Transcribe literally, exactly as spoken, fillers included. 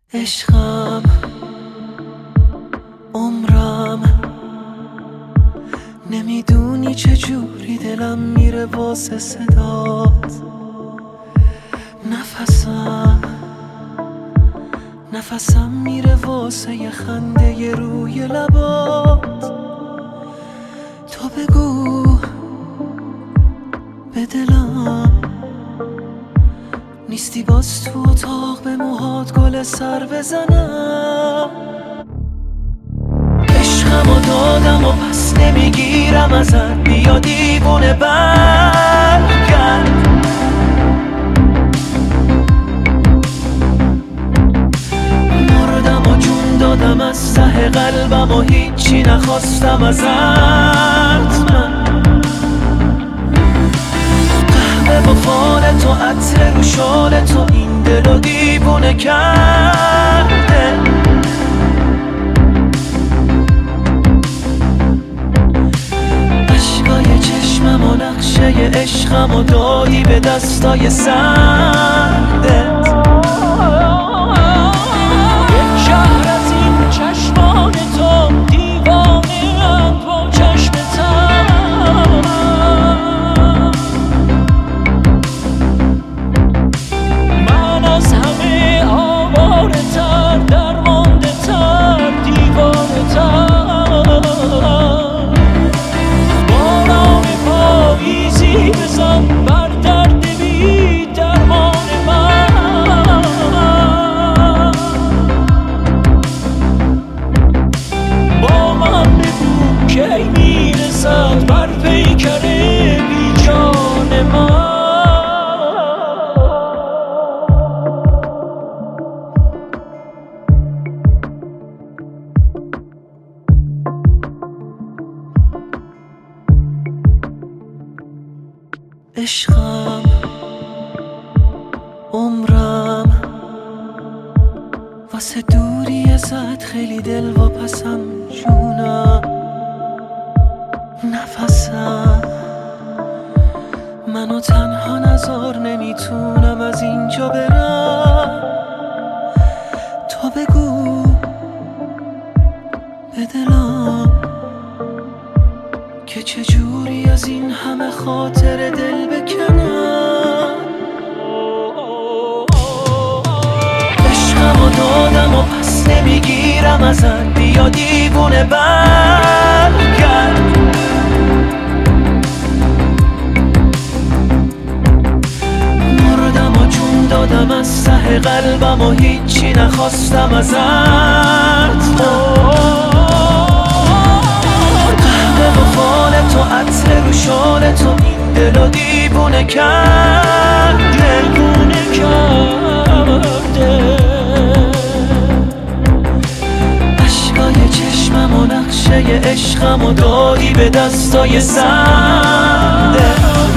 عشقم، عمرم، نمیدونی چجوری دلم میره واسه صدات. نفسم نفسم میره واسه یه خنده ی روی لبات. تو بگو به دلم نیستی باز تو اتاق به موهات گل سر بزنم. عشقم و دادم و پس نمیگیرم ازت، بیا دیوونه برگرد. مردم و جون دادم از ته قلبم و هیچی نخواستم ازت. من قهوه با فال تو، عطر رو شال تو، این دلو دیوونه کرده. عشقای چشمم و نقشه عشقم و دادی به دستای سردت. یک شهر از این چشمان تو، دیوانه ام با چشمتم. من از همه آواره تر، درمانده تر، دیوانه تر. باران پاییزی بزن بر درد بی درمان من. با من بگو کی میرسد بر پیکر بی جان من. عشقم، عمرم، واسه دوری ازت خیلی دل واپسم جونم. نفسم منو تنها نذار، نمیتونم از اینجا برم. تو بگو به دلم که چجوری از این همه خاطر دل بکنم. عشقم و دادم و پس نمیگیرم ازت، بیا دیوونه برگرد. مردم و جون دادم از ته قلبم و هیچی نخواستم ازت. تو عطر رو شال تو، این دلو دیوونه کرده. دیوونه کرده. عشقای چشمم و نقشه عشقم و دادی به دستای سردت.